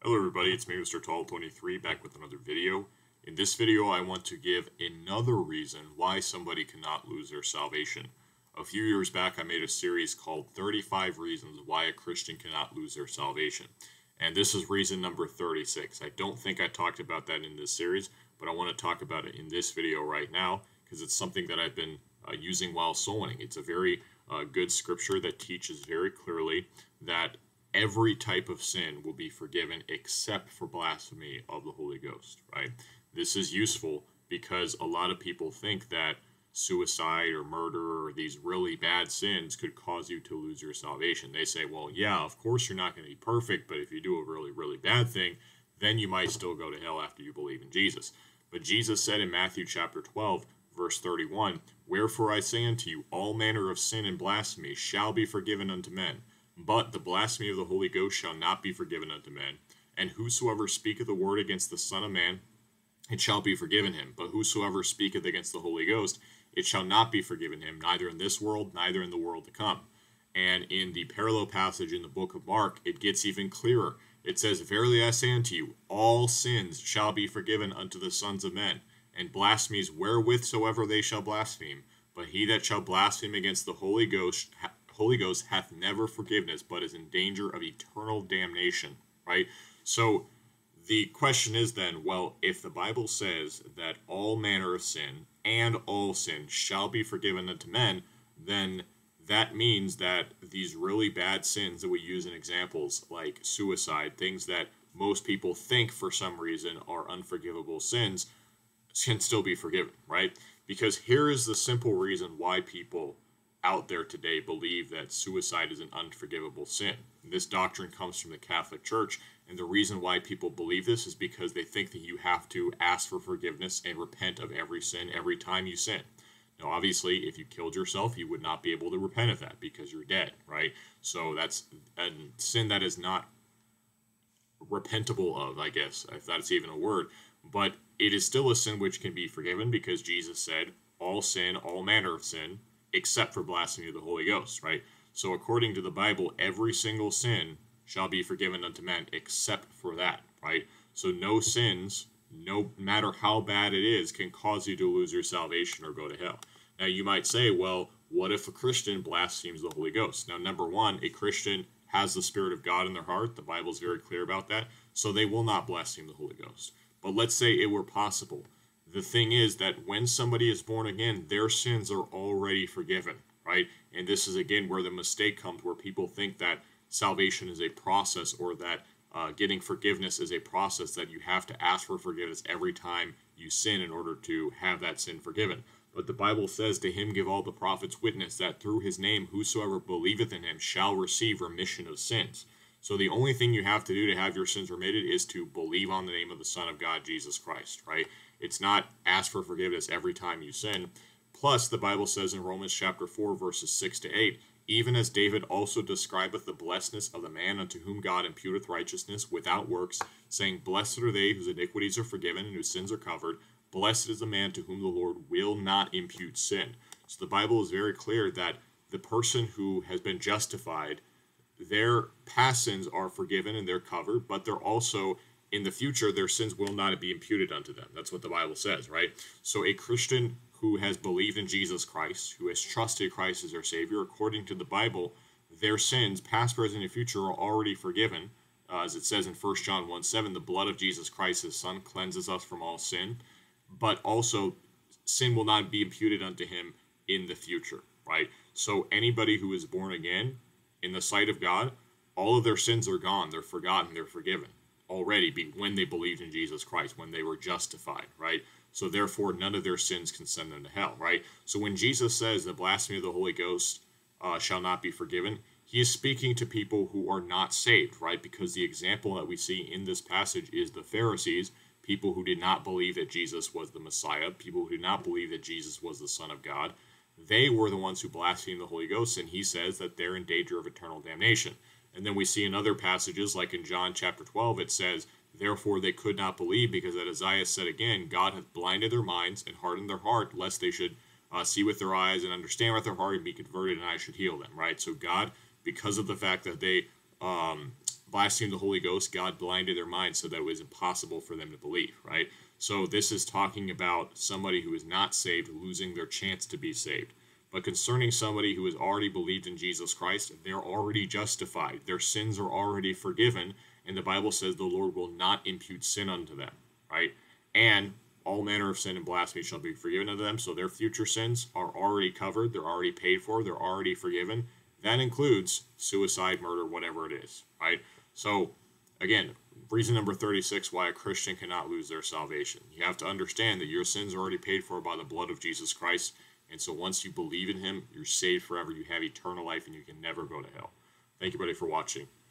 Hello everybody, it's me Mr. Tall23 back with another video. In this video I want to give another reason why somebody cannot lose their salvation. A few years back I made a series called 35 Reasons Why a Christian Cannot Lose Their Salvation. And this is reason number 36. I don't think I talked about that in this series, but I want to talk about it in this video right now because it's something that I've been using while soul winning. It's a very good scripture that teaches very clearly that every type of sin will be forgiven except for blasphemy of the Holy Ghost, right? This is useful because a lot of people think that suicide or murder or these really bad sins could cause you to lose your salvation. They say, well, yeah, of course you're not going to be perfect, but if you do a really, really bad thing, then you might still go to hell after you believe in Jesus. But Jesus said in Matthew chapter 12, verse 31, "Wherefore I say unto you, all manner of sin and blasphemy shall be forgiven unto men, but the blasphemy of the Holy Ghost shall not be forgiven unto men. And whosoever speaketh a word against the Son of Man, it shall be forgiven him. But whosoever speaketh against the Holy Ghost, it shall not be forgiven him, neither in this world, neither in the world to come." And in the parallel passage in the book of Mark, it gets even clearer. It says, "Verily I say unto you, all sins shall be forgiven unto the sons of men, and blasphemies wherewith soever they shall blaspheme. But he that shall blaspheme against the Holy Ghost hath never forgiveness, but is in danger of eternal damnation," right? So the question is then, well, if the Bible says that all manner of sin and all sin shall be forgiven unto men, then that means that these really bad sins that we use in examples like suicide, things that most people think for some reason are unforgivable sins, can still be forgiven, right? Because here is the simple reason why people out there today believe that suicide is an unforgivable sin. This doctrine comes from the Catholic Church, and the reason why people believe this is because they think that you have to ask for forgiveness and repent of every sin every time you sin. Now, obviously, if you killed yourself, you would not be able to repent of that because you're dead, right? So that's a sin that is not repentable of, I guess, if that's even a word. But it is still a sin which can be forgiven because Jesus said, all sin, all manner of sin, except for blasphemy of the Holy Ghost, right? So according to the Bible, every single sin shall be forgiven unto men except for that, right? So no sins, no matter how bad it is, can cause you to lose your salvation or go to hell. Now you might say, well, what if a Christian blasphemes the Holy Ghost? Now, number one, a Christian has the Spirit of God in their heart. The Bible is very clear about that. So they will not blaspheme the Holy Ghost. But let's say it were possible. The thing is that when somebody is born again, their sins are already forgiven, right? And this is, again, where the mistake comes, where people think that salvation is a process, or that getting forgiveness is a process, that you have to ask for forgiveness every time you sin in order to have that sin forgiven. But the Bible says, "To him give all the prophets witness, that through his name whosoever believeth in him shall receive remission of sins." So the only thing you have to do to have your sins remitted is to believe on the name of the Son of God, Jesus Christ, right? It's not ask for forgiveness every time you sin. Plus, the Bible says in Romans chapter 4, verses 6 to 8, "Even as David also describeth the blessedness of the man unto whom God imputeth righteousness without works, saying, Blessed are they whose iniquities are forgiven and whose sins are covered. Blessed is the man to whom the Lord will not impute sin." So the Bible is very clear that the person who has been justified, their past sins are forgiven and they're covered, but they're also, in the future, their sins will not be imputed unto them. That's what the Bible says, right? So a Christian who has believed in Jesus Christ, who has trusted Christ as their Savior, according to the Bible, their sins, past, present, and future, are already forgiven. As it says in 1 John 1:7, "The blood of Jesus Christ, his Son, cleanses us from all sin." But also, sin will not be imputed unto him in the future, right? So anybody who is born again, in the sight of God, all of their sins are gone, they're forgotten, they're forgiven already when they believed in Jesus Christ, when they were justified, right? So therefore, none of their sins can send them to hell, right? So when Jesus says the blasphemy of the Holy Ghost shall not be forgiven, he is speaking to people who are not saved, right? Because the example that we see in this passage is the Pharisees, people who did not believe that Jesus was the Messiah, people who did not believe that Jesus was the Son of God. They were the ones who blasphemed the Holy Ghost, and he says that they're in danger of eternal damnation. And then we see in other passages, like in John chapter 12, it says, "Therefore they could not believe, because that Isaiah said again, God hath blinded their minds and hardened their heart, lest they should see with their eyes and understand with their heart and be converted, and I should heal them," right? So God, because of the fact that they blasphemed the Holy Ghost, God blinded their minds so that it was impossible for them to believe, right? So this is talking about somebody who is not saved losing their chance to be saved. But concerning somebody who has already believed in Jesus Christ, they're already justified. Their sins are already forgiven, and the Bible says the Lord will not impute sin unto them, right? And all manner of sin and blasphemy shall be forgiven unto them, so their future sins are already covered, they're already paid for, they're already forgiven. That includes suicide, murder, whatever it is, right? So, again, reason number 36 why a Christian cannot lose their salvation. You have to understand that your sins are already paid for by the blood of Jesus Christ. And so once you believe in him, you're saved forever. You have eternal life and you can never go to hell. Thank you, buddy, for watching.